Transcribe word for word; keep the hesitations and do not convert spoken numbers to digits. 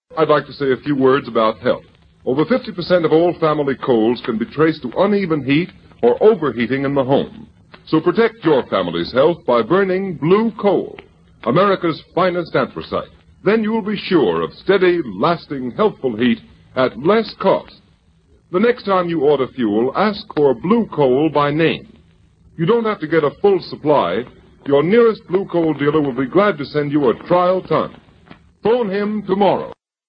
I'd like to say a few words about health. Over fifty percent of all family colds can be traced to uneven heat or overheating in the home. So protect your family's health by burning Blue Coal, America's finest anthracite. Then you'll be sure of steady, lasting, healthful heat at less cost. The next time you order fuel, ask for Blue Coal by name. You don't have to get a full supply. Your nearest Blue Coal dealer will be glad to send you a trial ton. Phone him tomorrow.